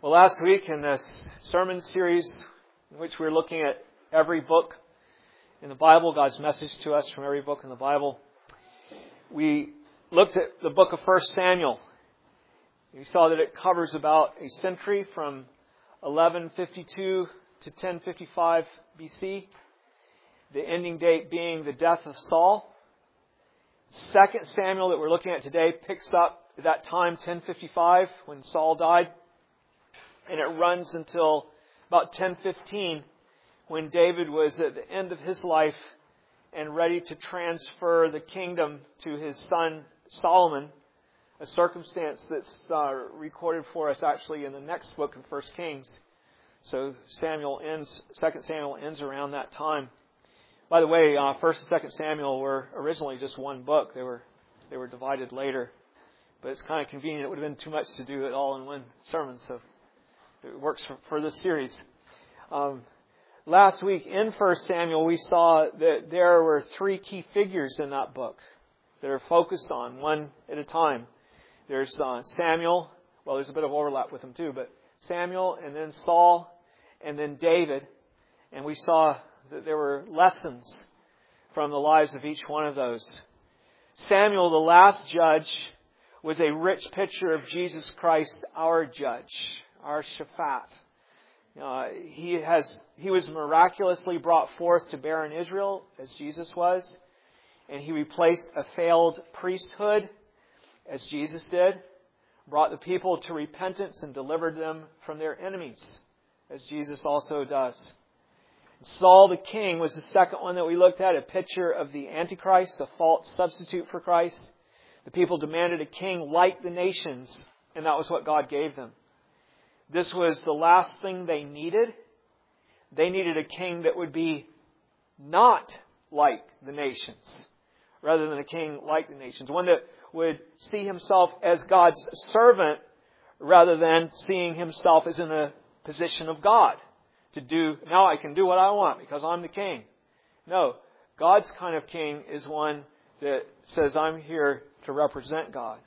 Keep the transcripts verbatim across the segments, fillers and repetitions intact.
Well, last week in this sermon series in which we're looking at every book in the Bible, God's message to us from every book in the Bible, we looked at the book of First Samuel. We saw that it covers about a century from eleven fifty-two to ten fifty-five B C, the ending date being the death of Saul. Second Samuel that we're looking at today picks up at that time, ten fifty-five, when Saul died. And it runs until about ten fifteen, when David was at the end of his life and ready to transfer the kingdom to his son Solomon, a circumstance that's uh, recorded for us actually in the next book in First Kings. So Samuel ends, Second Samuel ends around that time. By the way, uh, First and Second Samuel were originally just one book. They were they were divided later, but it's kind of convenient. It would have been too much to do it all in one sermon, so it works for, for this series. Um, last week in First Samuel, we saw that there were three key figures in that book that are focused on one at a time. There's uh, Samuel. Well, there's a bit of overlap with them too, but Samuel, and then Saul, and then David. And we saw that there were lessons from the lives of each one of those. Samuel, the last judge, was a rich picture of Jesus Christ, our judge, our Shaphat. Uh, he has he was miraculously brought forth to bear in Israel, as Jesus was, and he replaced a failed priesthood, as Jesus did, brought the people to repentance and delivered them from their enemies, as Jesus also does. Saul the king was the second one that we looked at, a picture of the Antichrist, a false substitute for Christ. The people demanded a king like the nations, and that was what God gave them. This was the last thing they needed. They needed a king that would be not like the nations, rather than a king like the nations. One that would see himself as God's servant, rather than seeing himself as in a position of God. To do, now I can do what I want because I'm the king. No, God's kind of king is one that says, I'm here to represent God.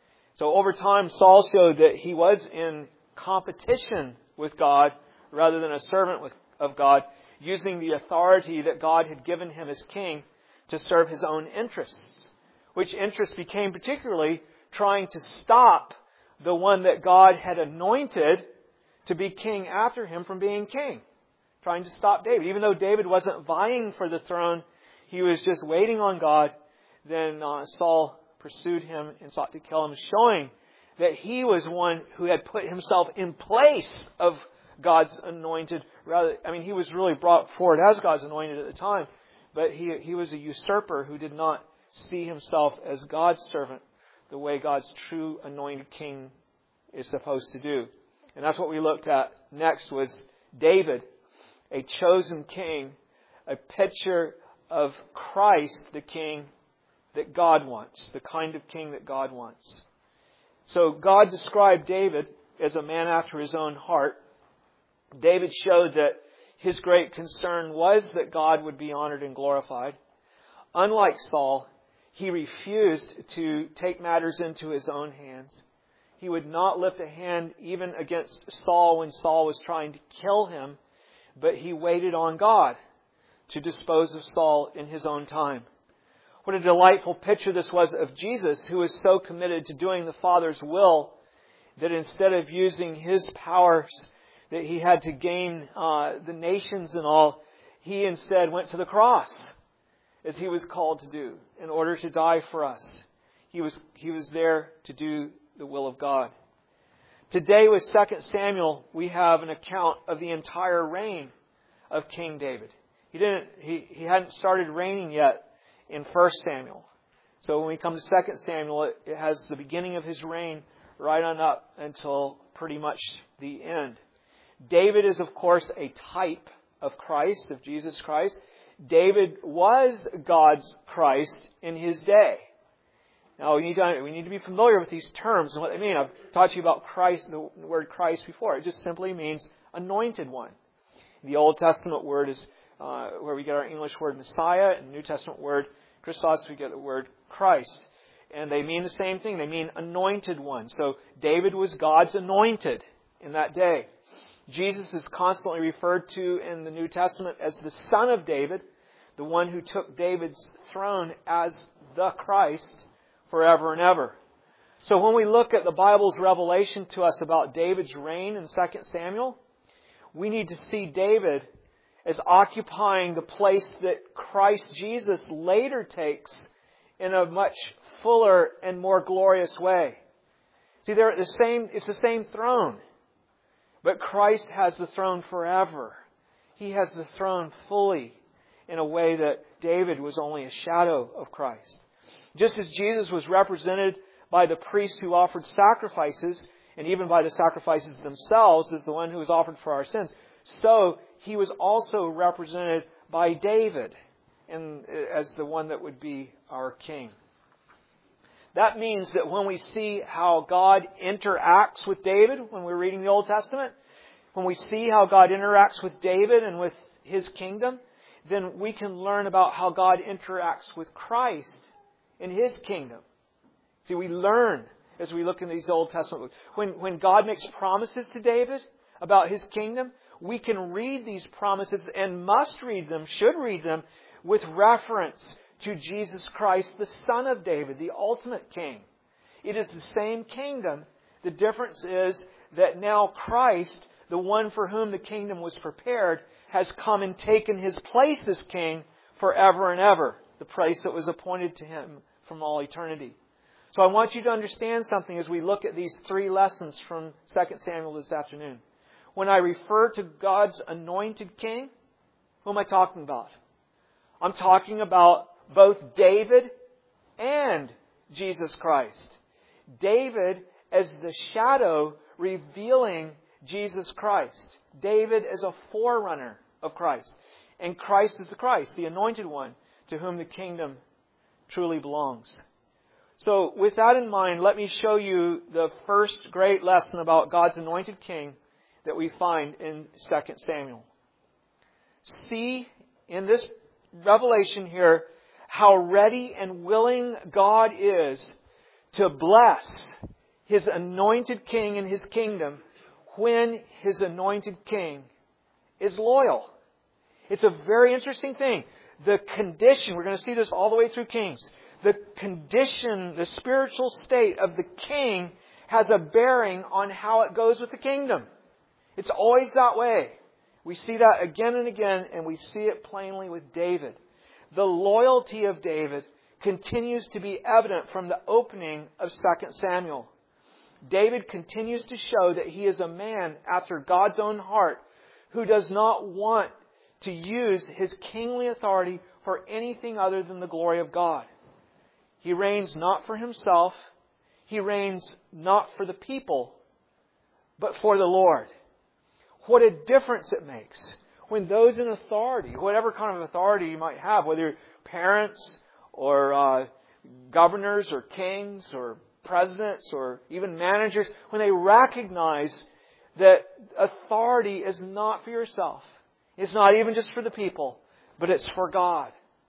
So over time, Saul showed that he was in competition with God rather than a servant with, of God, using the authority that God had given him as king to serve his own interests, which interests became particularly trying to stop the one that God had anointed to be king after him from being king, trying to stop David. Even though David wasn't vying for the throne, he was just waiting on God. Then uh, Saul pursued him and sought to kill him, showing that he was one who had put himself in place of God's anointed. Rather, I mean, he was really brought forward as God's anointed at the time, but he he was a usurper who did not see himself as God's servant, the way God's true anointed king is supposed to do. And that's what we looked at next, was David, a chosen king, a picture of Christ, the king that God wants, the kind of king that God wants. So God described David as a man after his own heart. David showed that his great concern was that God would be honored and glorified. Unlike Saul, he refused to take matters into his own hands. He would not lift a hand even against Saul when Saul was trying to kill him, but he waited on God to dispose of Saul in his own time. What a delightful picture this was of Jesus, who was so committed to doing the Father's will that instead of using his powers that he had to gain uh, the nations and all, he instead went to the cross, as he was called to do, in order to die for us. He was he was there to do the will of God. Today with Second Samuel, we have an account of the entire reign of King David. He didn't he, he hadn't started reigning yet in First Samuel. So when we come to Second Samuel, it, it has the beginning of his reign right on up until pretty much the end. David is, of course, a type of Christ, of Jesus Christ. David was God's Christ in his day. Now, we need to, we need to be familiar with these terms and what they mean. I've taught you about Christ, the word Christ before. It just simply means anointed one. The Old Testament word is uh, where we get our English word Messiah, and the New Testament word Christos, we get the word Christ. And they mean the same thing. They mean anointed one. So David was God's anointed in that day. Jesus is constantly referred to in the New Testament as the Son of David, the one who took David's throne as the Christ forever and ever. So when we look at the Bible's revelation to us about David's reign in Second Samuel, we need to see David as occupying the place that Christ Jesus later takes in a much fuller and more glorious way. See, they're at the same, it's the same throne, but Christ has the throne forever. He has the throne fully in a way that David was only a shadow of Christ. Just as Jesus was represented by the priest who offered sacrifices, and even by the sacrifices themselves as the one who was offered for our sins, so He was also represented by David and as the one that would be our king. That means that when we see how God interacts with David, when we're reading the Old Testament, when we see how God interacts with David and with His kingdom, then we can learn about how God interacts with Christ in His kingdom. See, we learn as we look in these Old Testament books. When, when God makes promises to David about His kingdom, we can read these promises and must read them, should read them, with reference to Jesus Christ, the Son of David, the ultimate King. It is the same kingdom. The difference is that now Christ, the one for whom the kingdom was prepared, has come and taken His place as King forever and ever, the place that was appointed to Him from all eternity. So I want you to understand something as we look at these three lessons from Second Samuel this afternoon. When I refer to God's anointed king, who am I talking about? I'm talking about both David and Jesus Christ. David as the shadow revealing Jesus Christ. David as a forerunner of Christ. And Christ is the Christ, the anointed one, to whom the kingdom truly belongs. So with that in mind, let me show you the first great lesson about God's anointed king that we find in Second Samuel. See in this revelation here how ready and willing God is to bless His anointed king and His kingdom when His anointed king is loyal. It's a very interesting thing. The condition, we're going to see this all the way through Kings, the condition, the spiritual state of the king has a bearing on how it goes with the kingdom. It's always that way. We see that again and again, and we see it plainly with David. The loyalty of David continues to be evident from the opening of Second Samuel. David continues to show that he is a man after God's own heart who does not want to use his kingly authority for anything other than the glory of God. He reigns not for himself. He reigns not for the people, but for the Lord. What a difference it makes when those in authority, whatever kind of authority you might have, whether parents or uh, governors or kings or presidents or even managers, when they recognize that authority is not for yourself. It's not even just for the people, but it's for God.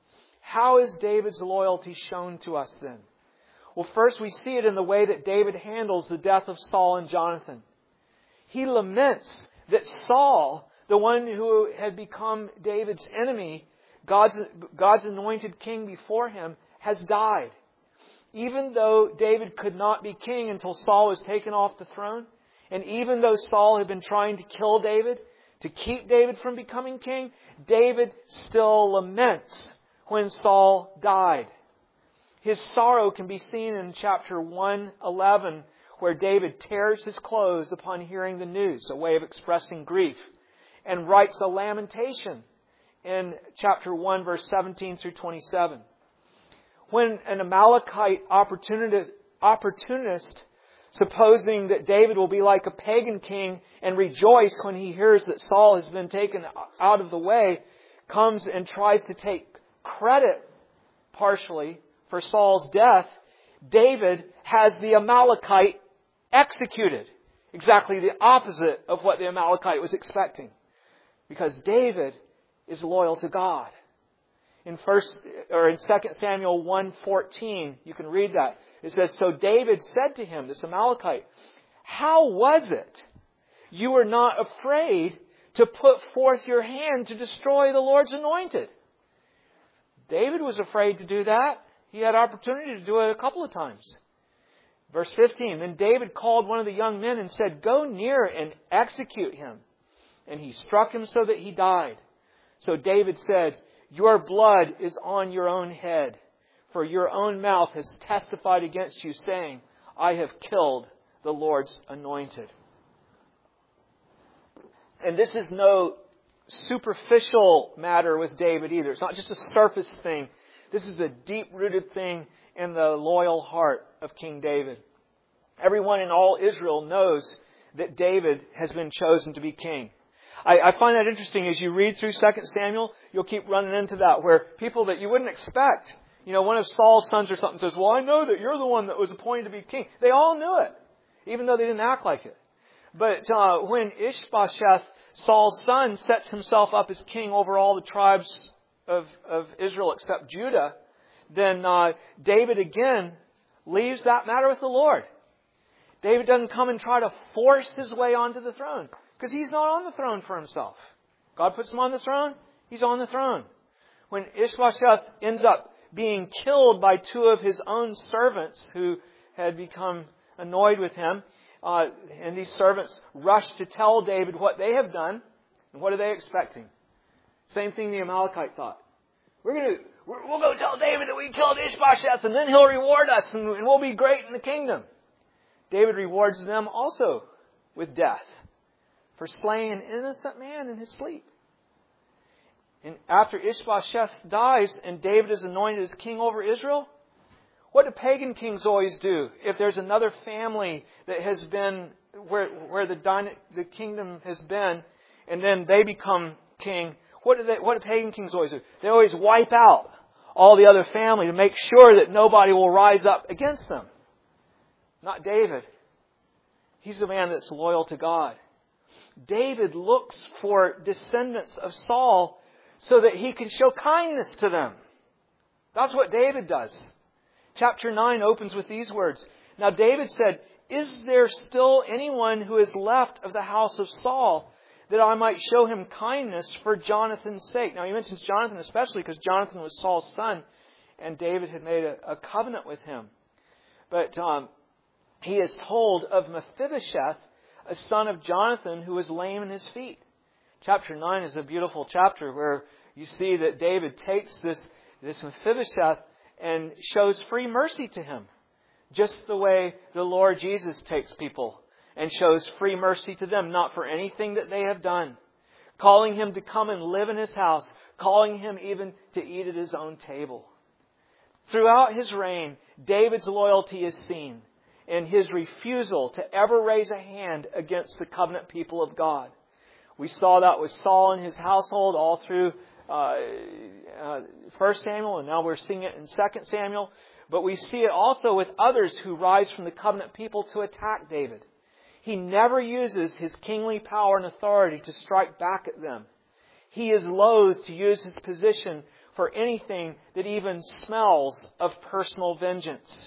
How is David's loyalty shown to us then? Well, first we see it in the way that David handles the death of Saul and Jonathan. He laments that Saul, the one who had become David's enemy, God's, God's anointed king before him, has died. Even though David could not be king until Saul was taken off the throne, and even though Saul had been trying to kill David, to keep David from becoming king, David still laments when Saul died. His sorrow can be seen in chapter one eleven, where David tears his clothes upon hearing the news, a way of expressing grief, and writes a lamentation in chapter one, verse seventeen through twenty-seven. When an Amalekite opportunist, opportunist, supposing that David will be like a pagan king and rejoice when he hears that Saul has been taken out of the way, comes and tries to take credit partially for Saul's death, David has the Amalekite executed. Exactly the opposite of what the Amalekite was expecting. Because David is loyal to God. In first or in Second Samuel one fourteen, you can read that. It says, "So David said to him," this Amalekite, "How was it you were not afraid to put forth your hand to destroy the Lord's anointed. David was afraid to do that. He had opportunity to do it a couple of times. Verse fifteen, then David called one of the young men and said, go near and execute him. And he struck him so that he died. So David said, your blood is on your own head, for your own mouth has testified against you, saying, I have killed the Lord's anointed. And this is no superficial matter with David either. It's not just a surface thing. This is a deep-rooted thing in the loyal heart of King David. Everyone in all Israel knows that David has been chosen to be king. I, I find that interesting. As you read through Second Samuel, you'll keep running into that, where people that you wouldn't expect, you know, one of Saul's sons or something says, well, I know that you're the one that was appointed to be king. They all knew it, even though they didn't act like it. But uh, when Ishbosheth, Saul's son, sets himself up as king over all the tribes of, of Israel except Judah, then uh, David again leaves that matter with the Lord. David doesn't come and try to force his way onto the throne, because he's not on the throne for himself. God puts him on the throne, he's on the throne. When Ishbosheth ends up being killed by two of his own servants who had become annoyed with him, uh, and these servants rush to tell David what they have done, and what are they expecting? Same thing the Amalekite thought. We're going to, we'll go tell David that we killed Ishbosheth, and then he'll reward us, and we'll be great in the kingdom. David rewards them also with death for slaying an innocent man in his sleep. And after Ishbosheth dies and David is anointed as king over Israel, what do pagan kings always do? If there's another family that has been where where the dyna- the kingdom has been, and then they become king, what do they? What do pagan kings always do? They always wipe out all the other family to make sure that nobody will rise up against them. Not David. He's the man that's loyal to God. David looks for descendants of Saul so that he can show kindness to them. That's what David does. Chapter nine opens with these words. Now David said, is there still anyone who is left of the house of Saul, that I might show him kindness for Jonathan's sake? Now he mentions Jonathan especially because Jonathan was Saul's son, and David had made a, a covenant with him. But um, he is told of Mephibosheth, a son of Jonathan, who was lame in his feet. Chapter nine is a beautiful chapter where you see that David takes this, this Mephibosheth and shows free mercy to him, just the way the Lord Jesus takes people and shows free mercy to them, not for anything that they have done, calling him to come and live in his house, calling him even to eat at his own table. Throughout his reign, David's loyalty is seen in his refusal to ever raise a hand against the covenant people of God. We saw that with Saul and his household all through uh, uh, First Samuel, and now we're seeing it in Second Samuel. But we see it also with others who rise from the covenant people to attack David. He never uses his kingly power and authority to strike back at them. He is loath to use his position for anything that even smells of personal vengeance.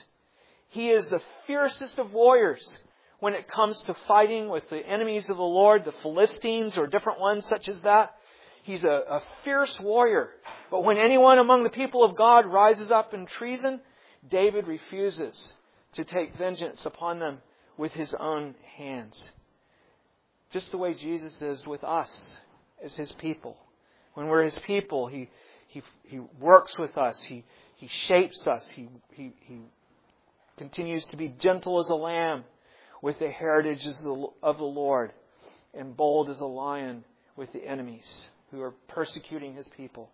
He is the fiercest of warriors when it comes to fighting with the enemies of the Lord, the Philistines or different ones such as that. He's a, a fierce warrior. But when anyone among the people of God rises up in treason, David refuses to take vengeance upon them with his own hands. Just the way Jesus is with us as his people. When we're his people, he he he works with us. He he shapes us. He he he continues to be gentle as a lamb with the heritage of the Lord, and bold as a lion with the enemies who are persecuting his people.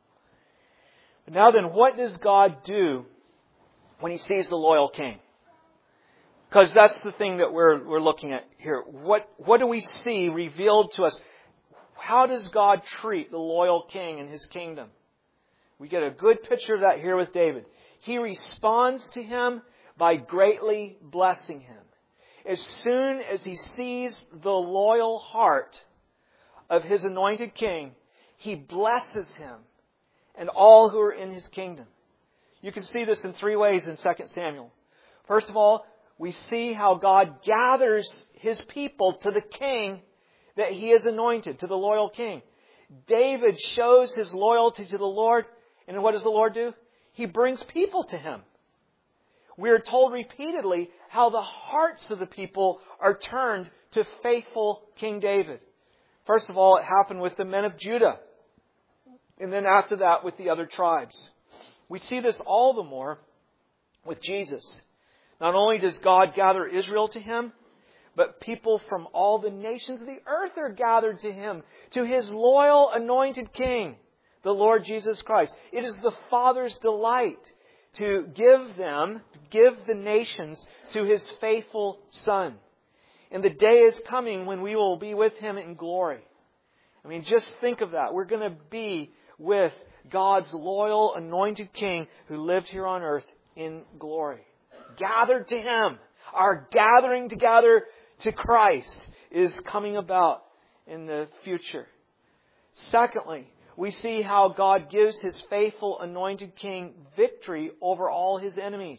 But now then, what does God do when he sees the loyal king? Because that's the thing that we're we're looking at here. What what do we see revealed to us? How does God treat the loyal king and his kingdom? We get a good picture of that here with David. He responds to him by greatly blessing him. As soon as he sees the loyal heart of his anointed king, he blesses him and all who are in his kingdom. You can see this in three ways in Second Samuel. First of all, we see how God gathers his people to the king that He is anointed, to the loyal king. David shows his loyalty to the Lord. And what does the Lord do? He brings people to Him. We are told repeatedly how the hearts of the people are turned to faithful King David. First of all, it happened with the men of Judah. And then after that, with the other tribes. We see this all the more with Jesus. Not only does God gather Israel to Him, but people from all the nations of the earth are gathered to Him, to His loyal anointed King, the Lord Jesus Christ. It is the Father's delight to give them, to give the nations to His faithful Son. And the day is coming when we will be with Him in glory. I mean, just think of that. We're going to be with God's loyal anointed King who lived here on earth in glory. Gathered to Him. Our gathering together to Christ is coming about in the future. Secondly, we see how God gives His faithful anointed King victory over all His enemies.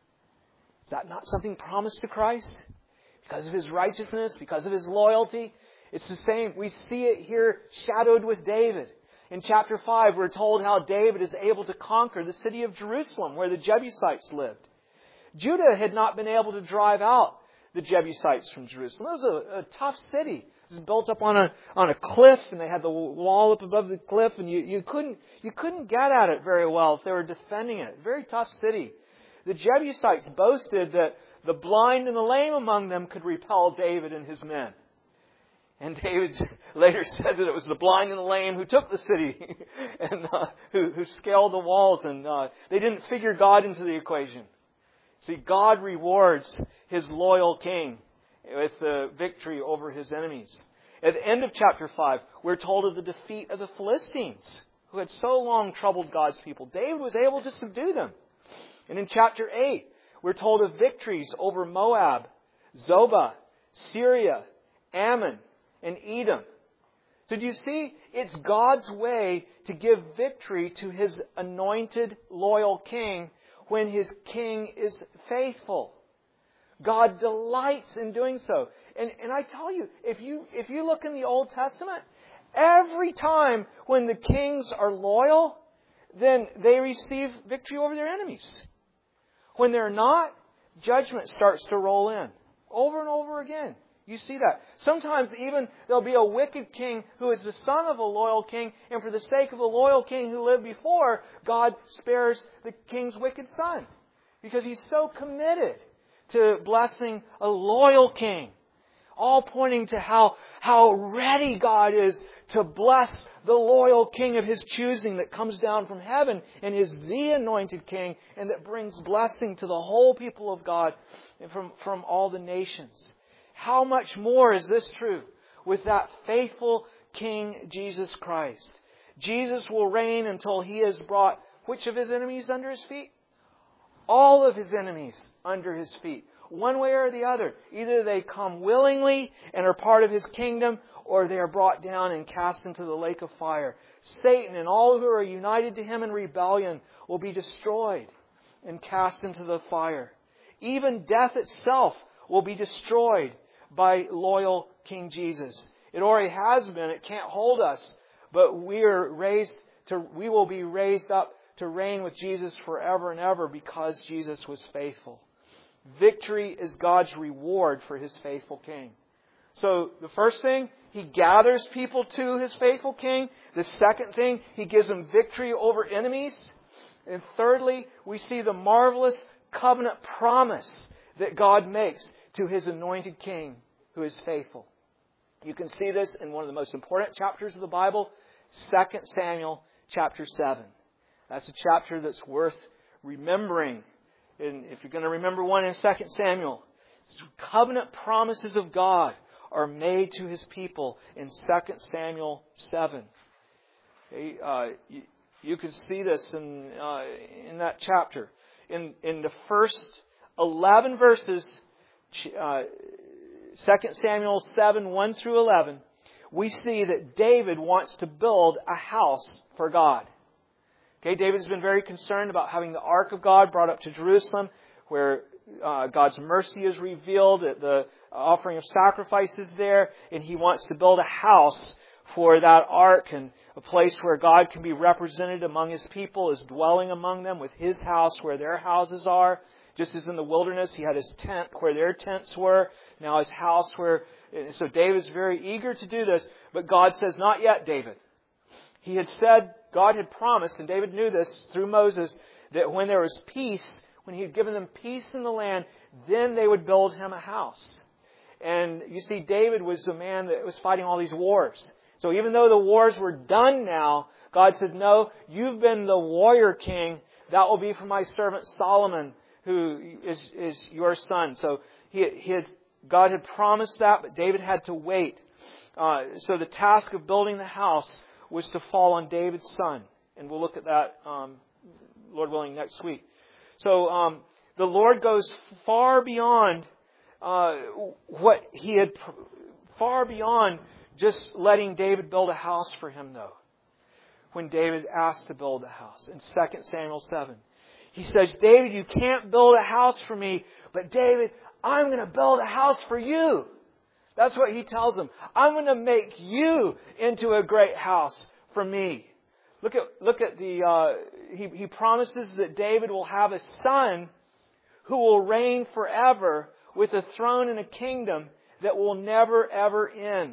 Is that not something promised to Christ? Because of His righteousness, because of His loyalty. It's the same. We see it here shadowed with David. In chapter five, we're told how David is able to conquer the city of Jerusalem, where the Jebusites lived. Judah had not been able to drive out the Jebusites from Jerusalem. It was a, a tough city. It was built up on a on a cliff, and they had the wall up above the cliff, and you, you couldn't you couldn't get at it very well if they were defending it. Very tough city. The Jebusites boasted that the blind and the lame among them could repel David and his men. And David later said that it was the blind and the lame who took the city and uh, who, who scaled the walls, and uh, they didn't figure God into the equation. See, God rewards His loyal king with the victory over His enemies. At the end of chapter five, we're told of the defeat of the Philistines, who had so long troubled God's people. David was able to subdue them. And in chapter eight, we're told of victories over Moab, Zobah, Syria, Ammon, and Edom. So do you see? It's God's way to give victory to His anointed, loyal king when His king is faithful. God delights in doing so. And, and I tell you, if you, if you look in the Old Testament, every time when the kings are loyal, then they receive victory over their enemies. When they're not, judgment starts to roll in. Over and over again. You see that. Sometimes even there'll be a wicked king who is the son of a loyal king, and for the sake of the loyal king who lived before, God spares the king's wicked son. Because He's so committed to blessing a loyal king. All pointing to how, how ready God is to bless the loyal king of His choosing that comes down from heaven and is the anointed king, and that brings blessing to the whole people of God from, from all the nations. How much more is this true with that faithful King Jesus Christ? Jesus will reign until He has brought which of His enemies under His feet? All of His enemies under His feet. One way or the other. Either they come willingly and are part of His kingdom, or they are brought down and cast into the lake of fire. Satan and all who are united to him in rebellion will be destroyed and cast into the fire. Even death itself will be destroyed by loyal King Jesus. It already has been. It can't hold us. But we are raised to, we will be raised up to reign with Jesus forever and ever because Jesus was faithful. Victory is God's reward for His faithful King. So the first thing, He gathers people to His faithful King. The second thing, He gives them victory over enemies. And thirdly, we see the marvelous covenant promise that God makes to His anointed King who is faithful. You can see this in one of the most important chapters of the Bible, Second Samuel chapter seven. That's a chapter that's worth remembering. And if you're going to remember one in Second Samuel, covenant promises of God are made to His people in Second Samuel seven. Okay, uh, you, you can see this in uh, in that chapter. In in the first eleven verses, uh, Second Samuel seven, one through eleven, we see that David wants to build a house for God. Okay, David has been very concerned about having the Ark of God brought up to Jerusalem, where uh, God's mercy is revealed, that the offering of sacrifices there, and He wants to build a house for that ark, and a place where God can be represented among His people, is dwelling among them with His house where their houses are. Just as in the wilderness, He had His tent where their tents were. Now His house where... So David's very eager to do this, but God says, not yet, David. He had said, God had promised, and David knew this through Moses, that when there was peace, when He had given them peace in the land, then they would build Him a house. And you see, David was the man that was fighting all these wars. So even though the wars were done now, God said, no, you've been the warrior king. That will be for my servant Solomon, who is, is your son. So he, he had, God had promised that, but David had to wait. Uh, so the task of building the house was to fall on David's son. And we'll look at that, um, Lord willing, next week. So um, the Lord goes far beyond uh, what He had, far beyond just letting David build a house for Him, though. When David asked to build a house in Second Samuel seven. He says, David, you can't build a house for me, but David, I'm going to build a house for you. That's what he tells him. I'm going to make you into a great house for me. Look at look at the. Uh, he he promises that David will have a son who will reign forever with a throne and a kingdom that will never ever end.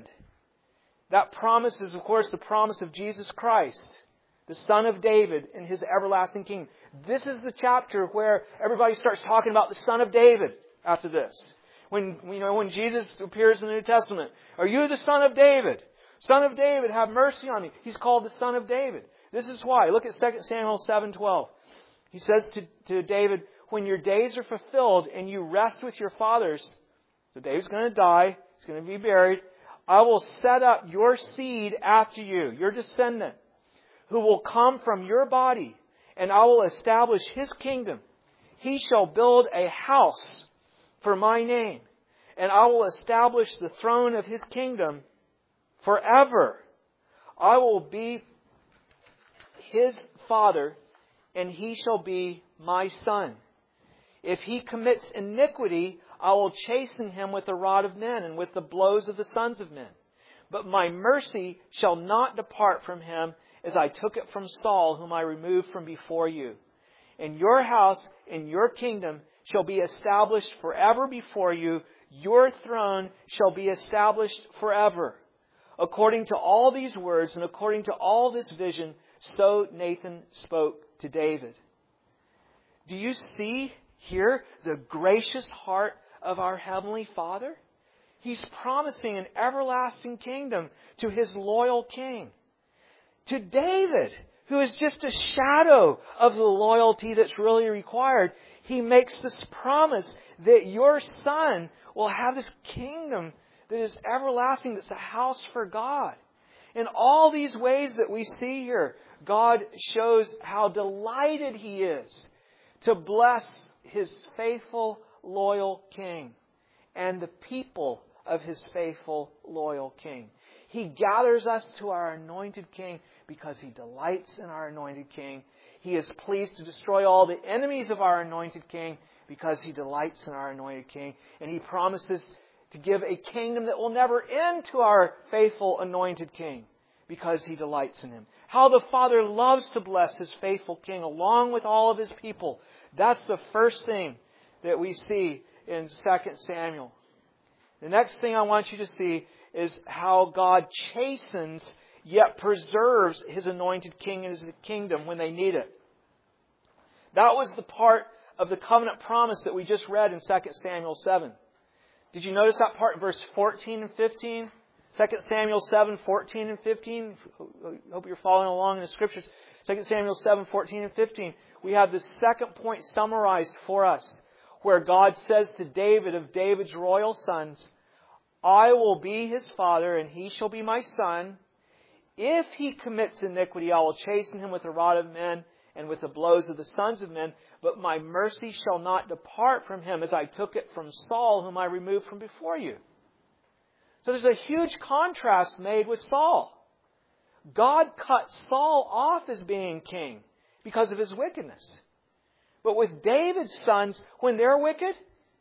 That promise is, of course, the promise of Jesus Christ, the Son of David, and His everlasting kingdom. This is the chapter where everybody starts talking about the Son of David after this. When, you know, when Jesus appears in the New Testament, are you the Son of David? Son of David, have mercy on me. He's called the Son of David. This is why. Look at Second Samuel seven twelve. He says to, to David, when your days are fulfilled and you rest with your fathers, so David's going to die, he's going to be buried, I will set up your seed after you, your descendant, who will come from your body, and I will establish his kingdom. He shall build a house for my name, and I will establish the throne of his kingdom forever. I will be his father, and he shall be my son. If he commits iniquity, I will chasten him with the rod of men and with the blows of the sons of men. But my mercy shall not depart from him, as I took it from Saul, whom I removed from before you. And your house and your kingdom shall be established forever before you. Your throne shall be established forever. According to all these words and according to all this vision, so Nathan spoke to David. Do you see here the gracious heart of our Heavenly Father? He's promising an everlasting kingdom to His loyal king. To David, who is just a shadow of the loyalty that's really required, He makes this promise that your son will have this kingdom that is everlasting, that's a house for God. In all these ways that we see here, God shows how delighted He is to bless His faithful, loyal king and the people of His faithful, loyal king. He gathers us to our anointed king because He delights in our anointed king. He is pleased to destroy all the enemies of our anointed king because He delights in our anointed king. And He promises to give a kingdom that will never end to our faithful anointed king because He delights in him. How the Father loves to bless His faithful king along with all of His people. That's the first thing that we see in Second Samuel. The next thing I want you to see is how God chastens yet preserves His anointed king and His kingdom when they need it. That was the part of the covenant promise that we just read in Second Samuel seven. Did you notice that part in verse fourteen and fifteen? Second Samuel seven, fourteen and fifteen. I hope you're following along in the Scriptures. Second Samuel seven, fourteen and fifteen. We have the second point summarized for us, where God says to David of David's royal sons, I will be his father, and he shall be my son. If he commits iniquity, I will chasten him with the rod of men and with the blows of the sons of men. But my mercy shall not depart from him, as I took it from Saul, whom I removed from before you. So there's a huge contrast made with Saul. God cut Saul off as being king because of his wickedness. But with David's sons, when they're wicked,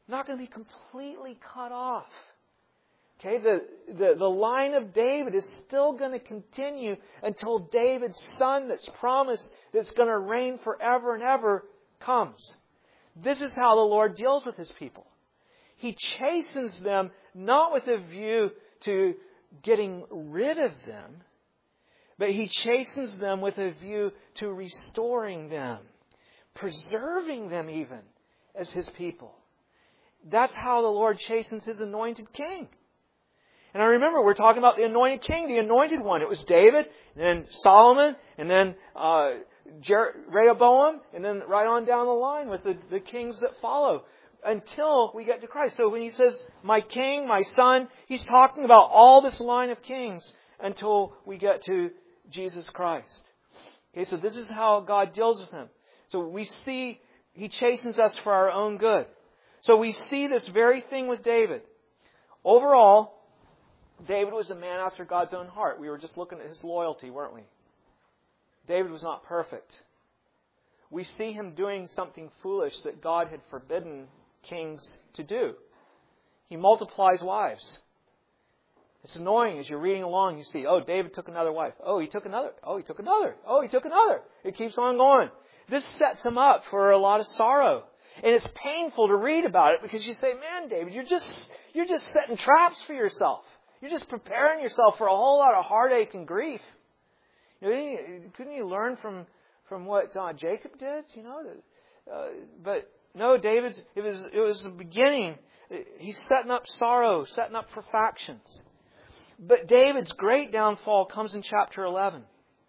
not going to be completely cut off. Okay, the, the, the line of David is still going to continue until David's son that's promised, that's going to reign forever and ever, comes. This is how the Lord deals with His people. He chastens them not with a view to getting rid of them, but He chastens them with a view to restoring them, preserving them even as His people. That's how the Lord chastens His anointed king. And I remember we're talking about the anointed king, the anointed one. It was David, and then Solomon, and then uh, Jer- Rehoboam, and then right on down the line with the, the kings that follow until we get to Christ. So when He says, my king, my son, He's talking about all this line of kings until we get to Jesus Christ. Okay, so this is how God deals with Him. So we see He chastens us for our own good. So we see this very thing with David. Overall, David was a man after God's own heart. We were just looking at his loyalty, weren't we? David was not perfect. We see him doing something foolish that God had forbidden kings to do. He multiplies wives. It's annoying as you're reading along. You see, oh, David took another wife. Oh, he took another. Oh, he took another. Oh, he took another. It keeps on going. This sets him up for a lot of sorrow. And it's painful to read about it because you say, man, David, you're just, you're just setting traps for yourself. You're just preparing yourself for a whole lot of heartache and grief. You know, couldn't you learn from from what uh, Jacob did? You know, uh, but no, David's. It was it was the beginning. He's setting up sorrow, setting up for factions. But David's great downfall comes in chapter eleven.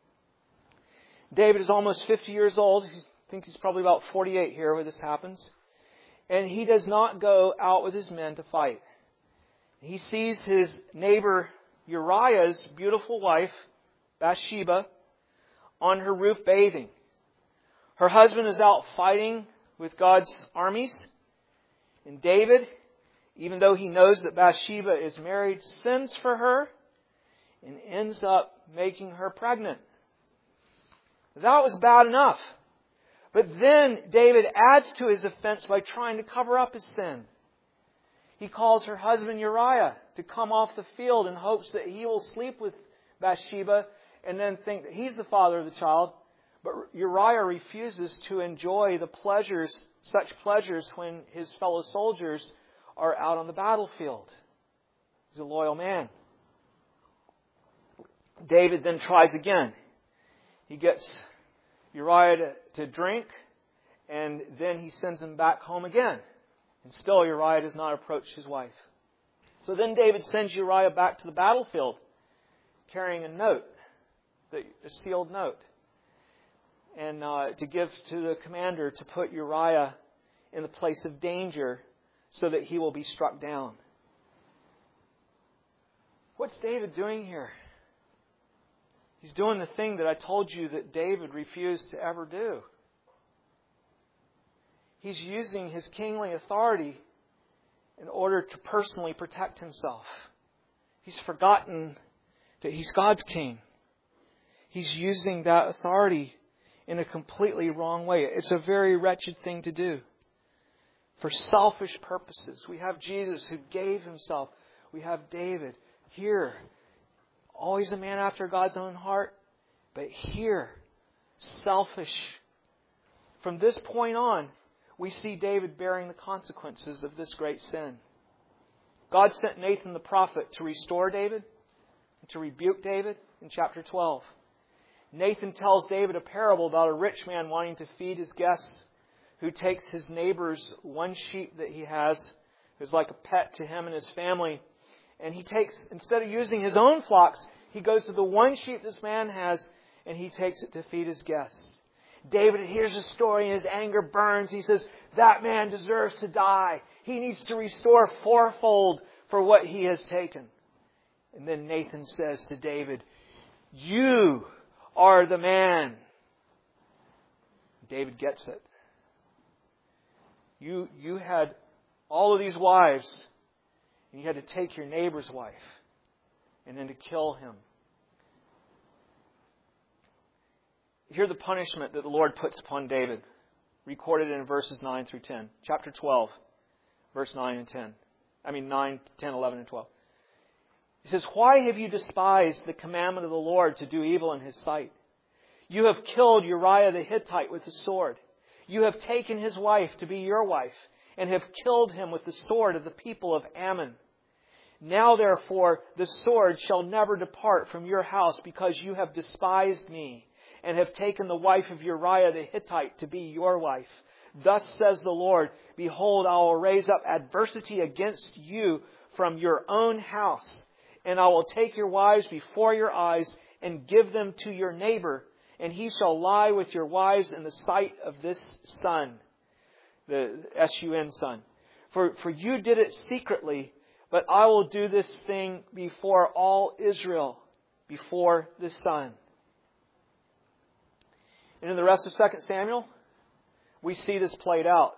David is almost fifty years old. I think he's probably about forty-eight here where this happens, and he does not go out with his men to fight. He sees his neighbor Uriah's beautiful wife, Bathsheba, on her roof bathing. Her husband is out fighting with God's armies. And David, even though he knows that Bathsheba is married, sends for her and ends up making her pregnant. That was bad enough. But then David adds to his offense by trying to cover up his sin. He calls her husband Uriah to come off the field in hopes that he will sleep with Bathsheba and then think that he's the father of the child. But Uriah refuses to enjoy the pleasures, such pleasures when his fellow soldiers are out on the battlefield. He's a loyal man. David then tries again. He gets Uriah to, to drink, and then he sends him back home again. And still Uriah does not approach his wife. So then David sends Uriah back to the battlefield, carrying a note, a sealed note, and uh, to give to the commander to put Uriah in the place of danger so that he will be struck down. What's David doing here? He's doing the thing that I told you that David refused to ever do. He's using his kingly authority in order to personally protect himself. He's forgotten that he's God's king. He's using that authority in a completely wrong way. It's a very wretched thing to do. For selfish purposes. We have Jesus who gave himself. We have David here. Always a man after God's own heart. But here, selfish. From this point on, we see David bearing the consequences of this great sin. God sent Nathan the prophet to restore David, to rebuke David in chapter twelve. Nathan tells David a parable about a rich man wanting to feed his guests, who takes his neighbor's one sheep that he has, who's like a pet to him and his family, and he takes, instead of using his own flocks, he goes to the one sheep this man has, and he takes it to feed his guests. David hears the story and his anger burns. He says, that man deserves to die. He needs to restore fourfold for what he has taken. And then Nathan says to David, you are the man. David gets it. You, you had all of these wives, and you had to take your neighbor's wife and then to kill him. Hear the punishment that the Lord puts upon David, recorded in verses nine through ten. Chapter twelve, verse nine and ten. I mean nine, ten, eleven, and twelve. He says, "Why have you despised the commandment of the Lord to do evil in His sight? You have killed Uriah the Hittite with the sword. You have taken his wife to be your wife, and have killed him with the sword of the people of Ammon. Now therefore the sword shall never depart from your house, because you have despised me, and have taken the wife of Uriah the Hittite to be your wife. Thus says the Lord, behold, I will raise up adversity against you from your own house, and I will take your wives before your eyes, and give them to your neighbor, and he shall lie with your wives in the sight of this sun," the S U N son. For, for you did it secretly, but I will do this thing before all Israel, before the sun. And in the rest of Second Samuel, we see this played out.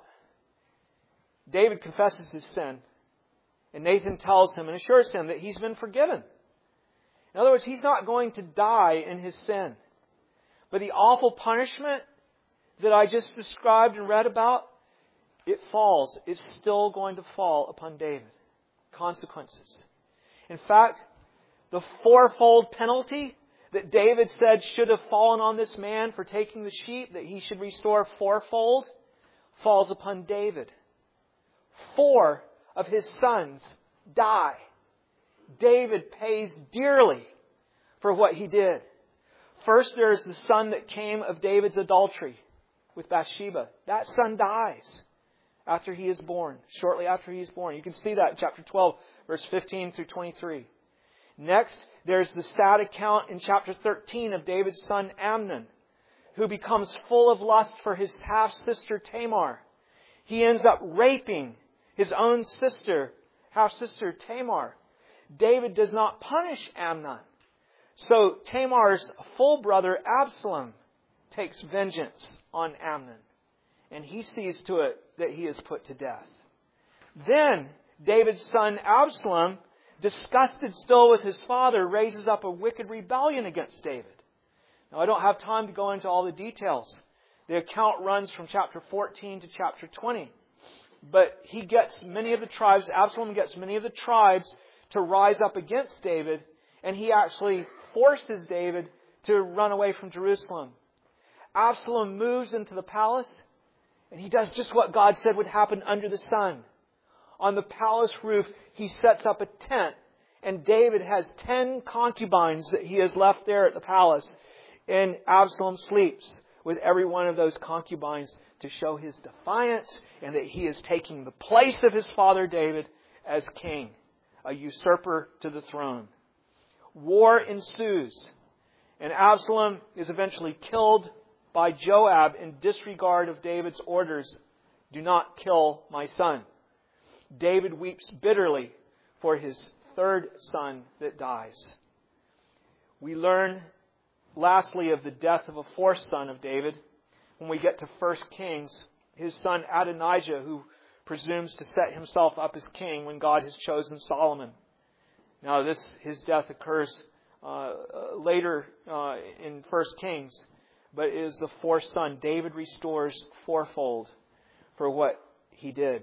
David confesses his sin, and Nathan tells him and assures him that he's been forgiven. In other words, he's not going to die in his sin. But the awful punishment that I just described and read about, it falls. It's still going to fall upon David. Consequences. In fact, the fourfold penalty that David said should have fallen on this man for taking the sheep, that he should restore fourfold, falls upon David. Four of his sons die. David pays dearly for what he did. First, there is the son that came of David's adultery with Bathsheba. That son dies after he is born, shortly after he is born. You can see that in chapter twelve, verse fifteen through twenty-three. Next, there's the sad account in chapter thirteen of David's son Amnon, who becomes full of lust for his half-sister Tamar. He ends up raping his own sister, half-sister Tamar. David does not punish Amnon. So Tamar's full brother Absalom takes vengeance on Amnon, and he sees to it that he is put to death. Then David's son Absalom, disgusted still with his father, raises up a wicked rebellion against David. Now, I don't have time to go into all the details. The account runs from chapter fourteen to chapter twenty. But he gets many of the tribes, Absalom gets many of the tribes to rise up against David, and he actually forces David to run away from Jerusalem. Absalom moves into the palace, and he does just what God said would happen under the sun. On the palace roof, he sets up a tent, and David has ten concubines that he has left there at the palace, and Absalom sleeps with every one of those concubines to show his defiance and that he is taking the place of his father David as king, a usurper to the throne. War ensues, and Absalom is eventually killed by Joab in disregard of David's orders, "Do not kill my son." David weeps bitterly for his third son that dies. We learn, lastly, of the death of a fourth son of David when we get to First Kings, his son Adonijah, who presumes to set himself up as king when God has chosen Solomon. Now, this his death occurs uh, later uh, in First Kings, but it is the fourth son. David restores fourfold for what he did.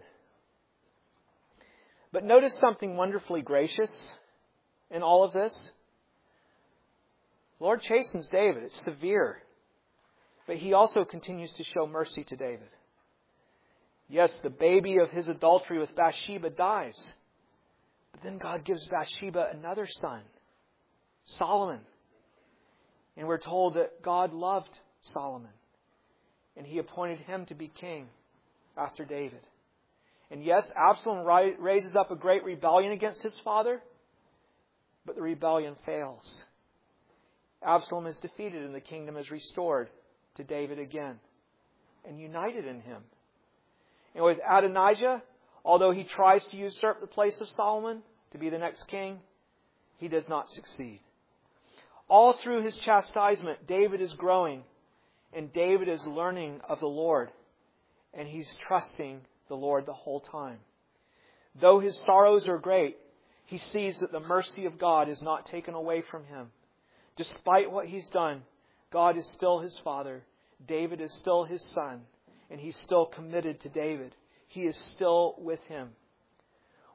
But notice something wonderfully gracious in all of this. The Lord chastens David. It's severe. But He also continues to show mercy to David. Yes, the baby of his adultery with Bathsheba dies. But then God gives Bathsheba another son, Solomon. And we're told that God loved Solomon, and He appointed him to be king after David. And yes, Absalom raises up a great rebellion against his father, but the rebellion fails. Absalom is defeated and the kingdom is restored to David again and united in him. And with Adonijah, although he tries to usurp the place of Solomon to be the next king, he does not succeed. All through his chastisement, David is growing, and David is learning of the Lord, and he's trusting the Lord the whole time. Though his sorrows are great, he sees that the mercy of God is not taken away from him. Despite what he's done, God is still his father. David is still his son. And he's still committed to David. He is still with him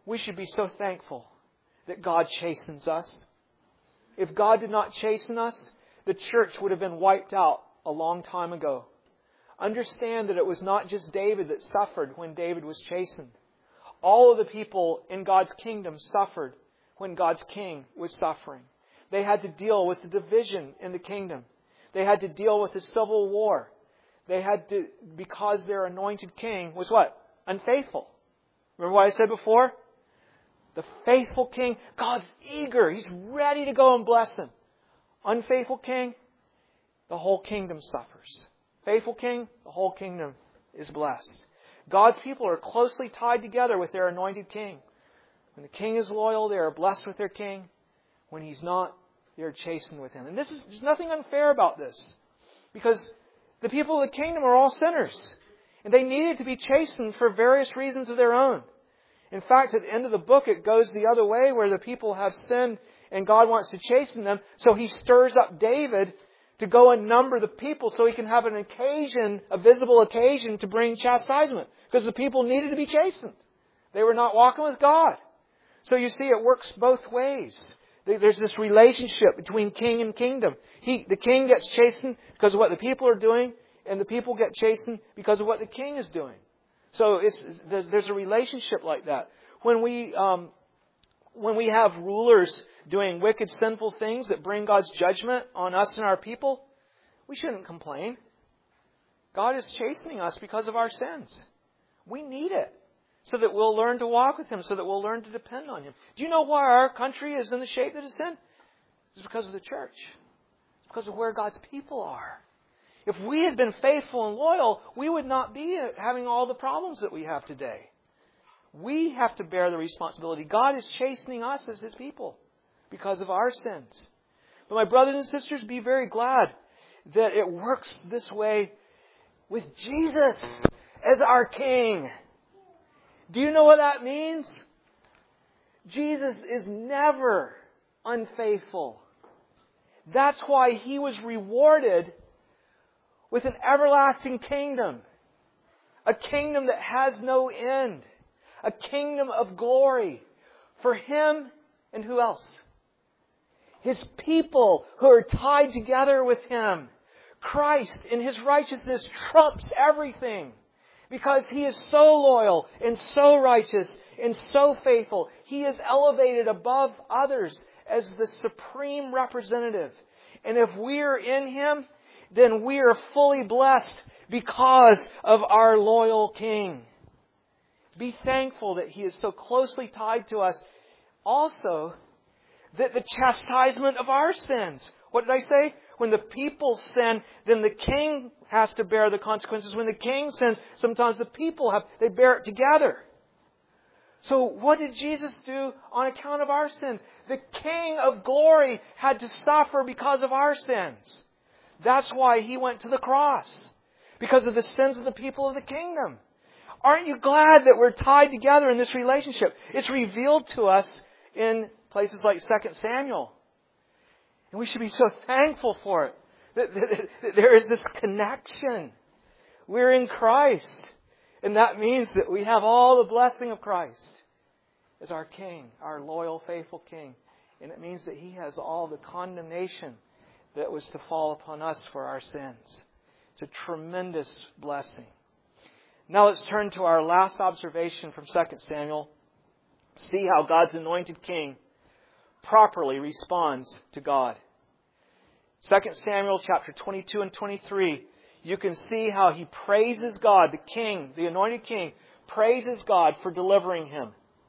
we should be so thankful that God chastens us. If God did not chasten us, the church would have been wiped out a long time ago. Understand that it was not just David that suffered when David was chastened. All of the people in God's kingdom suffered when God's king was suffering. They had to deal with the division in the kingdom. They had to deal with the civil war. They had to, because their anointed king was what? Unfaithful. Remember what I said before? The faithful king, God's eager. He's ready to go and bless them. Unfaithful king, the whole kingdom suffers. Faithful king, the whole kingdom is blessed. God's people are closely tied together with their anointed king. When the king is loyal, they are blessed with their king. When he's not, they are chastened with him. And this is, there's nothing unfair about this. Because the people of the kingdom are all sinners. And they needed to be chastened for various reasons of their own. In fact, at the end of the book, it goes the other way, where the people have sinned and God wants to chasten them. So He stirs up David to go and number the people so he can have an occasion, a visible occasion, to bring chastisement. Because the people needed to be chastened. They were not walking with God. So you see, it works both ways. There's this relationship between king and kingdom. He, the king gets chastened because of what the people are doing, and the people get chastened because of what the king is doing. So it's, there's a relationship like that. When we, um, when we have rulers doing wicked, sinful things that bring God's judgment on us and our people, we shouldn't complain. God is chastening us because of our sins. We need it so that we'll learn to walk with Him, so that we'll learn to depend on Him. Do you know why our country is in the shape that it's in? It's because of the church. It's because of where God's people are. If we had been faithful and loyal, we would not be having all the problems that we have today. We have to bear the responsibility. God is chastening us as His people because of our sins. But my brothers and sisters, be very glad that it works this way with Jesus as our King. Do you know what that means? Jesus is never unfaithful. That's why He was rewarded with an everlasting kingdom. A kingdom that has no end. A kingdom of glory. For Him and who else? His people who are tied together with Him. Christ in His righteousness trumps everything. Because He is so loyal and so righteous and so faithful. He is elevated above others as the supreme representative. And if we are in Him, then we are fully blessed because of our loyal King. Be thankful that He is so closely tied to us. Also, that the chastisement of our sins. What did I say? When the people sin, then the king has to bear the consequences. When the king sins, sometimes the people have, they bear it together. So what did Jesus do on account of our sins? The King of glory had to suffer because of our sins. That's why He went to the cross. Because of the sins of the people of the kingdom. Aren't you glad that we're tied together in this relationship? It's revealed to us in places like Second Samuel. And we should be so thankful for it. That, that, that there is this connection. We're in Christ. And that means that we have all the blessing of Christ as our King, our loyal, faithful King. And it means that He has all the condemnation that was to fall upon us for our sins. It's a tremendous blessing. Now let's turn to our last observation from Second Samuel. See how God's anointed King properly responds to God. Second Samuel chapter twenty-two and twenty-three. You can see how he praises God, the King, the anointed King, praises God for delivering him.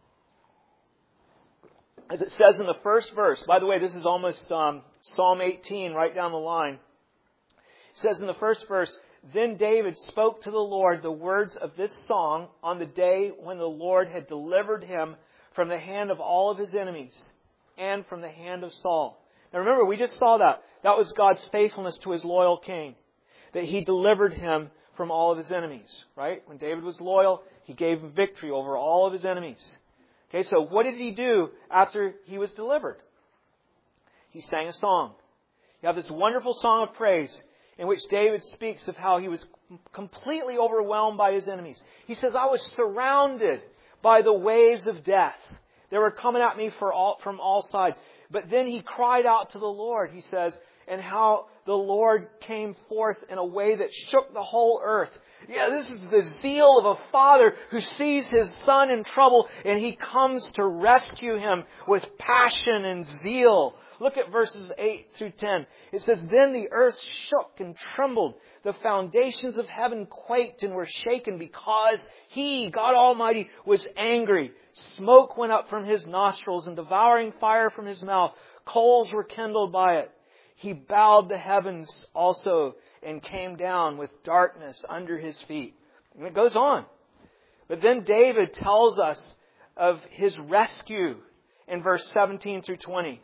As it says in the first verse, by the way, this is almost um, Psalm eighteen, right down the line. It says in the first verse, "Then David spoke to the Lord the words of this song on the day when the Lord had delivered him from the hand of all of his enemies and from the hand of Saul." Now remember, we just saw that. That was God's faithfulness to His loyal King. That He delivered him from all of his enemies. Right? When David was loyal, He gave him victory over all of his enemies. Okay, so what did he do after he was delivered? He sang a song. You have this wonderful song of praise in which David speaks of how he was completely overwhelmed by his enemies. He says, "I was surrounded by the waves of death. They were coming at me for all, from all sides. But then he cried out to the Lord, he says, and how the Lord came forth in a way that shook the whole earth. Yeah, this is the zeal of a father who sees his son in trouble and he comes to rescue him with passion and zeal. Look at verses eight through ten. It says, Then the earth shook and trembled. The foundations of heaven quaked and were shaken because He, God Almighty, was angry. Smoke went up from His nostrils and devouring fire from His mouth. Coals were kindled by it. He bowed the heavens also and came down with darkness under His feet. And it goes on. But then David tells us of his rescue in verse seventeen through twenty.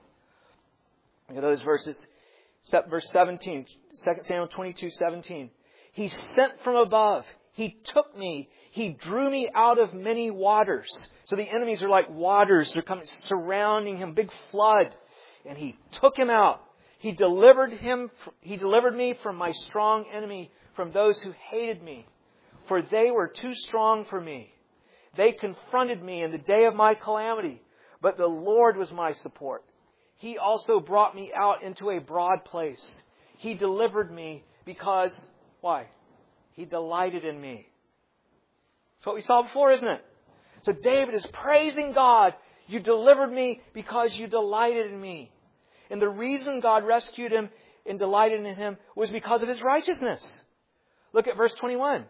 Look at those verses. Verse seventeen, Second Samuel twenty-two, seventeen. He sent from above. He took me. He drew me out of many waters. So the enemies are like waters. They're coming, surrounding him, big flood. And He took him out. He delivered him. He delivered me from my strong enemy, from those who hated me. For they were too strong for me. They confronted me in the day of my calamity. But the Lord was my support. He also brought me out into a broad place. He delivered me because, why? He delighted in me. That's what we saw before, isn't it? So David is praising God. You delivered me because you delighted in me. And the reason God rescued him and delighted in him was because of His righteousness. Look at verse twenty-one.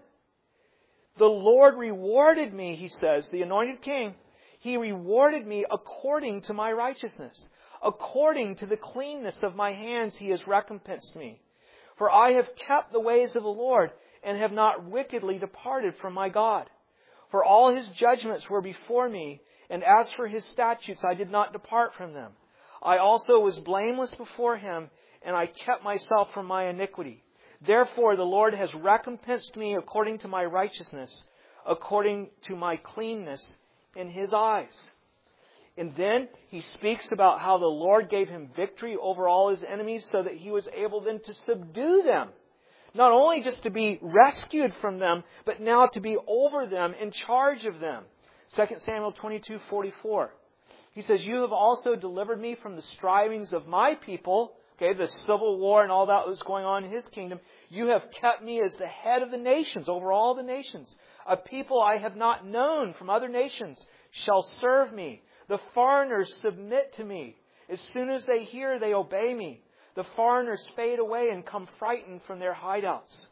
The Lord rewarded me, he says, the anointed king. He rewarded me according to my righteousness. According to the cleanness of my hands, He has recompensed me. For I have kept the ways of the Lord and have not wickedly departed from my God. For all His judgments were before me, and as for His statutes, I did not depart from them. I also was blameless before Him, and I kept myself from my iniquity. Therefore the Lord has recompensed me according to my righteousness, according to my cleanness in His eyes. And then he speaks about how the Lord gave him victory over all his enemies so that he was able then to subdue them. Not only just to be rescued from them, but now to be over them, in charge of them. Second Samuel twenty-two forty-four. He says, You have also delivered me from the strivings of my people. Okay, the civil war and all that was going on in His kingdom. You have kept me as the head of the nations, over all the nations. A people I have not known from other nations shall serve me. The foreigners submit to me. As soon as they hear, they obey me. The foreigners fade away and come frightened from their hideouts.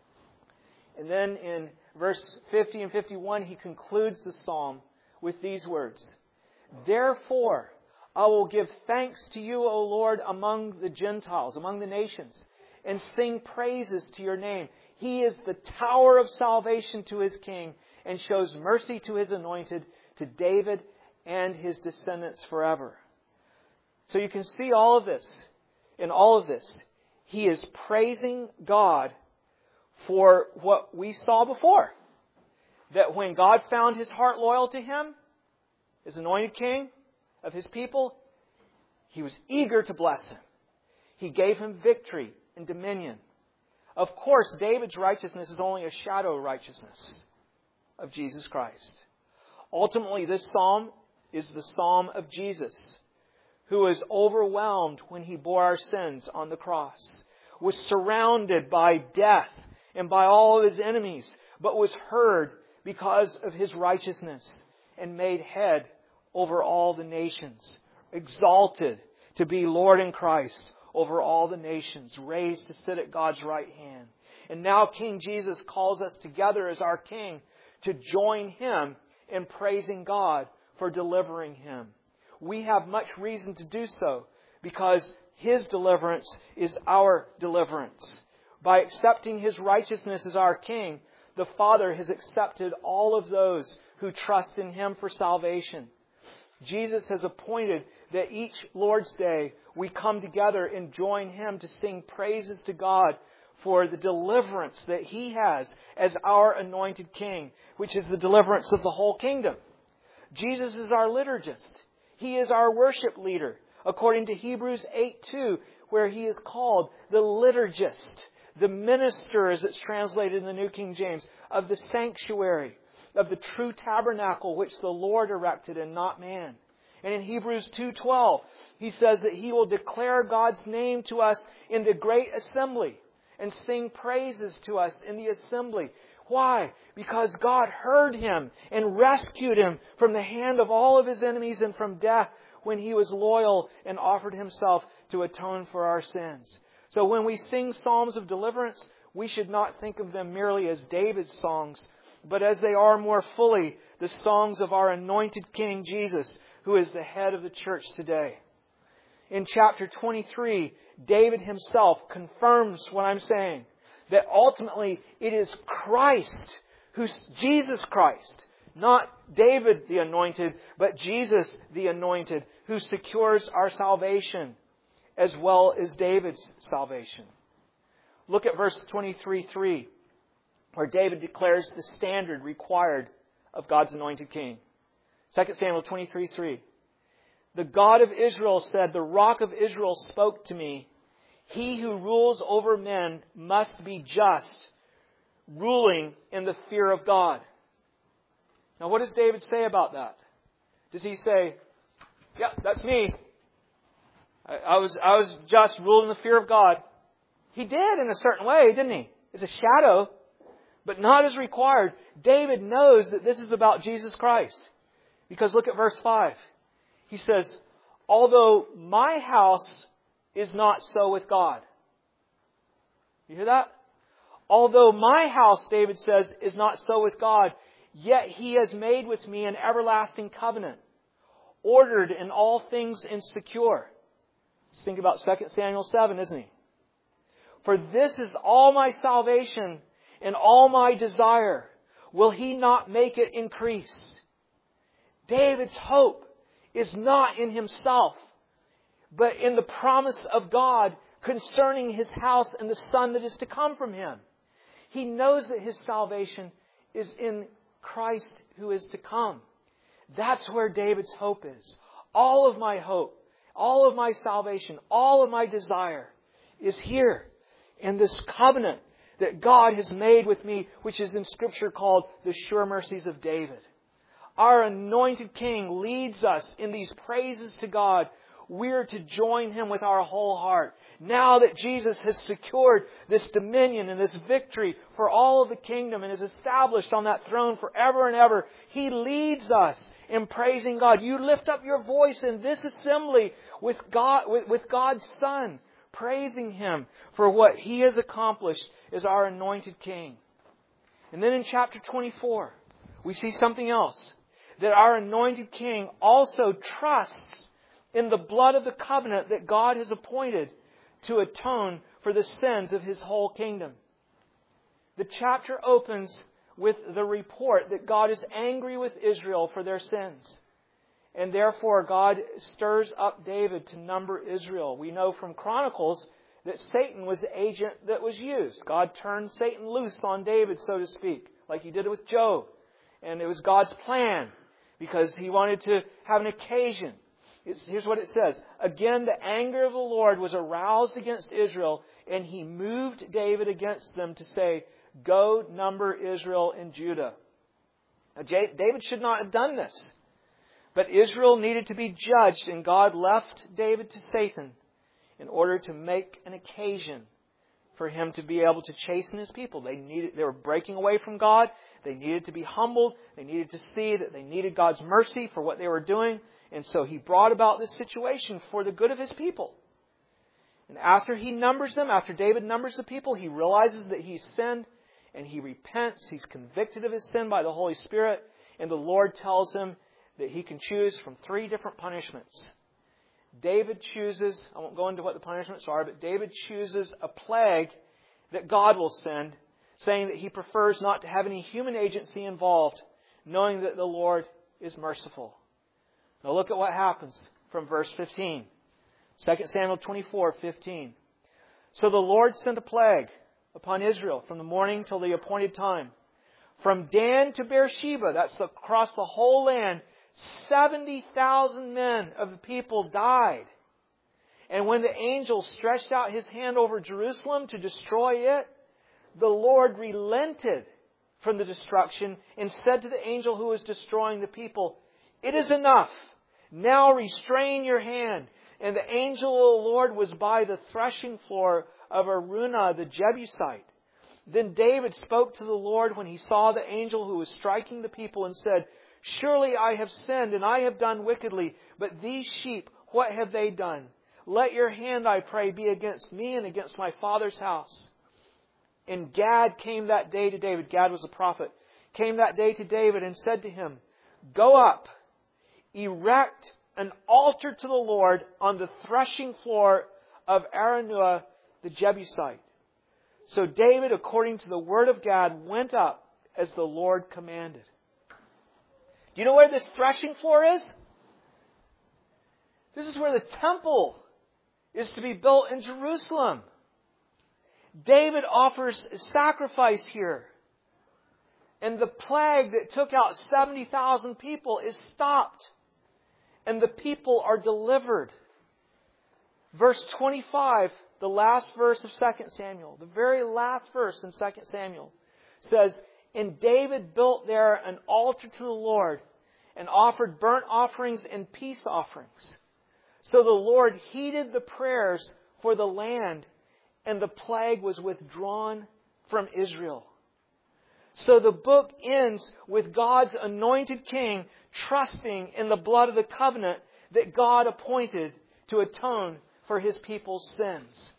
And then in verse fifty and fifty-one, he concludes the psalm with these words. Therefore, I will give thanks to You, O Lord, among the Gentiles, among the nations, and sing praises to Your name. He is the tower of salvation to His king, and shows mercy to His anointed, to David and his descendants forever. So you can see all of this. In all of this, he is praising God for what we saw before. That when God found His heart loyal to him, as anointed king of His people, He was eager to bless him. He gave him victory and dominion. Of course, David's righteousness is only a shadow righteousness of Jesus Christ. Ultimately, this psalm is the psalm of Jesus, who was overwhelmed when He bore our sins on the cross, was surrounded by death and by all of His enemies, but was heard because of His righteousness and made head over all the nations, exalted to be Lord in Christ over all the nations, raised to sit at God's right hand. And now King Jesus calls us together as our King to join Him in praising God for delivering him. We have much reason to do so because His deliverance is our deliverance. By accepting His righteousness as our King, the Father has accepted all of those who trust in Him for salvation. Jesus has appointed that each Lord's Day we come together and join Him to sing praises to God for the deliverance that He has as our anointed King, which is the deliverance of the whole kingdom. Jesus is our liturgist. He is our worship leader, according to Hebrews eight two, where He is called the liturgist, the minister, as it's translated in the New King James, of the sanctuary. of the true tabernacle which the Lord erected and not man. And in Hebrews two twelve, he says that He will declare God's name to us in the great assembly and sing praises to us in the assembly. Why? Because God heard him and rescued him from the hand of all of his enemies and from death when he was loyal and offered himself to atone for our sins. So when we sing psalms of deliverance, we should not think of them merely as David's songs, but as they are more fully the songs of our anointed King Jesus, who is the head of the church today. In chapter twenty-three, David himself confirms what I'm saying, that ultimately it is Christ, who's Jesus Christ, not David the anointed, but Jesus the anointed, who secures our salvation as well as David's salvation. Look at verse twenty-three three, where David declares the standard required of God's anointed king. Second Samuel twenty-three three. The God of Israel said, "The rock of Israel spoke to me. He who rules over men must be just, ruling in the fear of God." Now what does David say about that? Does he say, "Yeah, that's me. I, I was I was just, ruling in the fear of God"? He did in a certain way, didn't he? It's a shadow, but not as required. David knows that this is about Jesus Christ. Because look at verse five. He says, "Although my house is not so with God." You hear that? "Although my house," David says, "is not so with God, yet He has made with me an everlasting covenant, ordered in all things and secure." Let's think about Second Samuel seven, isn't he? "For this is all my salvation and all my desire. Will He not make it increase?" David's hope is not in himself, but in the promise of God concerning his house and the son that is to come from him. He knows that his salvation is in Christ who is to come. That's where David's hope is. All of my hope, all of my salvation, all of my desire is here in this covenant that God has made with me, which is in Scripture called the sure mercies of David. Our anointed King leads us in these praises to God. We're to join Him with our whole heart. Now that Jesus has secured this dominion and this victory for all of the kingdom and is established on that throne forever and ever, He leads us in praising God. You lift up your voice in this assembly with God, with, with God's Son, praising Him for what He has accomplished as our anointed King. And then in chapter twenty-four, we see something else. That our anointed King also trusts in the blood of the covenant that God has appointed to atone for the sins of His whole kingdom. The chapter opens with the report that God is angry with Israel for their sins. And therefore God stirs up David to number Israel. We know from Chronicles that Satan was the agent that was used. God turned Satan loose on David, so to speak, like He did it with Job. And it was God's plan, because He wanted to have an occasion. It's, here's what it says. "Again, the anger of the Lord was aroused against Israel, and He moved David against them to say, 'Go number Israel and Judah.'" Now, David should not have done this. But Israel needed to be judged, and God left David to Satan in order to make an occasion for him to be able to chasten His people. They needed, they were breaking away from God. They needed to be humbled. They needed to see that they needed God's mercy for what they were doing. And so He brought about this situation for the good of His people. And after He numbers them, after David numbers the people, he realizes that he's sinned and he repents. He's convicted of his sin by the Holy Spirit. And the Lord tells him that he can choose from three different punishments. David chooses, I won't go into what the punishments are, but David chooses a plague that God will send, saying that he prefers not to have any human agency involved, knowing that the Lord is merciful. Now look at what happens from verse fifteen. Second Samuel twenty-four fifteen. "So the Lord sent a plague upon Israel from the morning till the appointed time. From Dan to Beersheba," that's across the whole land, seventy thousand men of the people died. "And when the angel stretched out his hand over Jerusalem to destroy it, the Lord relented from the destruction and said to the angel who was destroying the people, "It is enough. Now restrain your hand." And the angel of the Lord was by the threshing floor of Araunah the Jebusite. Then David spoke to the Lord when he saw the angel who was striking the people and said, "Surely I have sinned and I have done wickedly, but these sheep, what have they done? Let your hand, I pray, be against me and against my father's house." And Gad came that day to David. Gad was a prophet. Came that day to David and said to him, "Go up, erect an altar to the Lord on the threshing floor of Araunah the Jebusite." So David, according to the word of Gad, went up as the Lord commanded. Do you know where this threshing floor is? This is where the temple is to be built in Jerusalem. David offers a sacrifice here. And the plague that took out seventy thousand people is stopped. And the people are delivered. Verse twenty-five, the last verse of Second Samuel, the very last verse in Second Samuel, says, "And David built there an altar to the Lord and offered burnt offerings and peace offerings. So the Lord heeded the prayers for the land, and the plague was withdrawn from Israel." So the book ends with God's anointed king trusting in the blood of the covenant that God appointed to atone for His people's sins.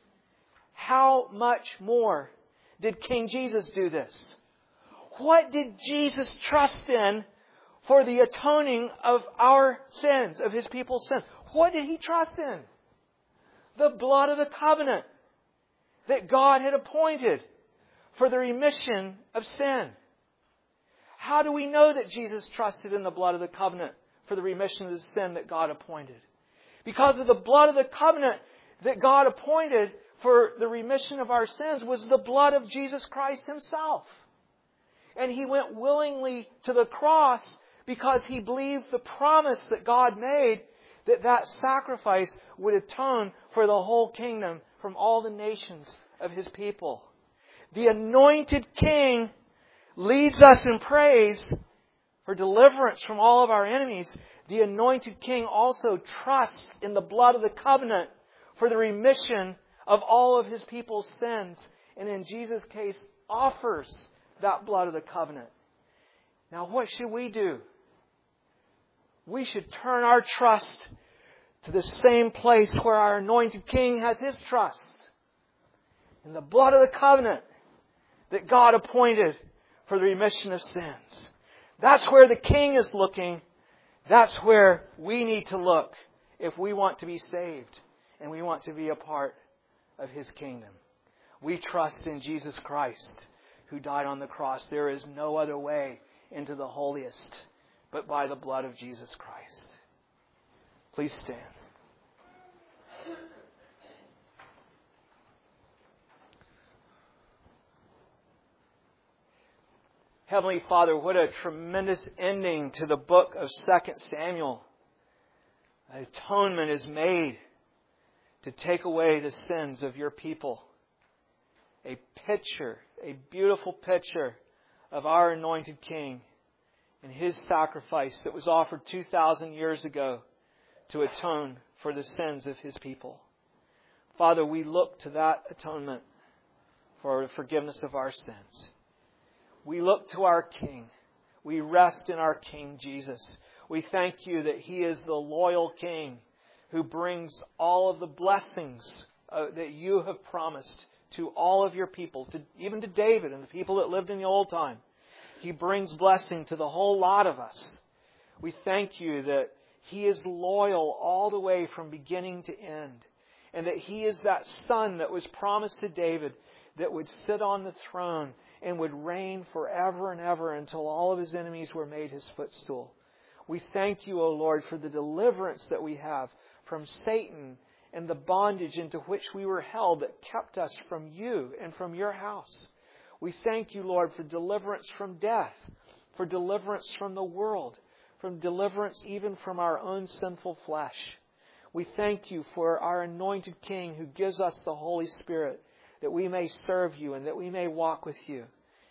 How much more did King Jesus do this? What did Jesus trust in for the atoning of our sins, of His people's sins? What did He trust in? The blood of the covenant that God had appointed for the remission of sin. How do we know that Jesus trusted in the blood of the covenant for the remission of the sin that God appointed? Because of the blood of the covenant that God appointed for the remission of our sins was the blood of Jesus Christ Himself. And He went willingly to the cross because He believed the promise that God made that that sacrifice would atone for the whole kingdom from all the nations of His people. The anointed King leads us in praise for deliverance from all of our enemies. The anointed King also trusts in the blood of the covenant for the remission of all of His people's sins. And in Jesus' case, offers that blood of the covenant. Now, what should we do? We should turn our trust to the same place where our anointed King has His trust. In the blood of the covenant that God appointed for the remission of sins. That's where the King is looking. That's where we need to look if we want to be saved and we want to be a part of His kingdom. We trust in Jesus Christ who died on the cross. There is no other way into the holiest but by the blood of Jesus Christ. Please stand. Heavenly Father, what a tremendous ending to the book of Second Samuel. Atonement is made to take away the sins of your people. A picture, a beautiful picture of our anointed King and His sacrifice that was offered two thousand years ago to atone for the sins of His people. Father, we look to that atonement for the forgiveness of our sins. We look to our King. We rest in our King Jesus. We thank You that He is the loyal King who brings all of the blessings uh, that You have promised to all of Your people, to, even to David and the people that lived in the old time. He brings blessing to the whole lot of us. We thank You that He is loyal all the way from beginning to end, and that He is that Son that was promised to David that would sit on the throne and would reign forever and ever until all of His enemies were made His footstool. We thank You, O Lord, for the deliverance that we have from Satan and the bondage into which we were held that kept us from You and from Your house. We thank You, Lord, for deliverance from death, for deliverance from the world, from deliverance even from our own sinful flesh. We thank You for our anointed King who gives us the Holy Spirit, that we may serve You and that we may walk with You.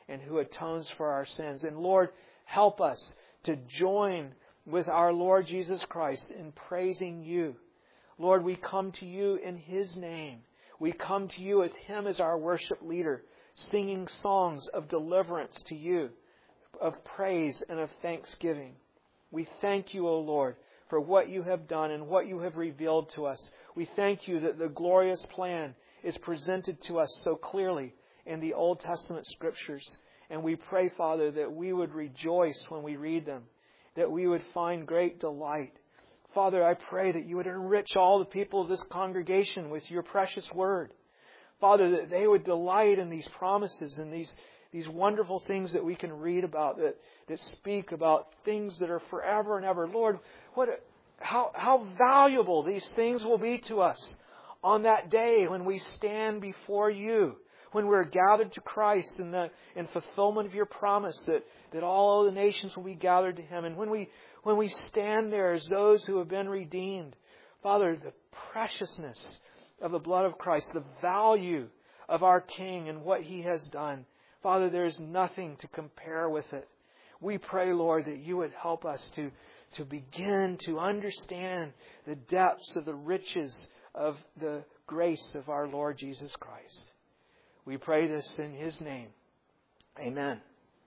and who atones for our sins. And Lord, help us to join with our Lord Jesus Christ in praising You. Lord, we come to You in His name. We come to You with Him as our worship leader, singing songs of deliverance to You, of praise and of thanksgiving. We thank You, O Lord, for what You have done and what You have revealed to us. We thank You that the glorious plan is presented to us so clearly in the Old Testament Scriptures. And we pray, Father, that we would rejoice when we read them, that we would find great delight. Father, I pray that You would enrich all the people of this congregation with Your precious Word. Father, that they would delight in these promises and these, these wonderful things that we can read about, that, that speak about things that are forever and ever. Lord, what, how, how valuable these things will be to us on that day when we stand before You, when we're gathered to Christ in the in fulfillment of Your promise that, that all the nations will be gathered to Him. And when we when we stand there as those who have been redeemed, Father, the preciousness of the blood of Christ, the value of our King and what He has done, Father, there is nothing to compare with it. We pray, Lord, that You would help us to, to begin to understand the depths of the riches of the grace of our Lord Jesus Christ. We pray this in His name. Amen.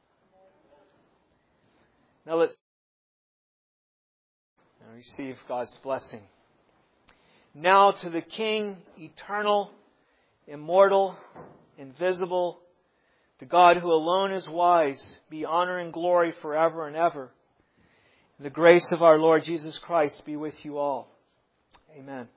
Now let's receive God's blessing. Now to the King, eternal, immortal, invisible, to God who alone is wise, be honor and glory forever and ever. The grace of our Lord Jesus Christ be with you all. Amen.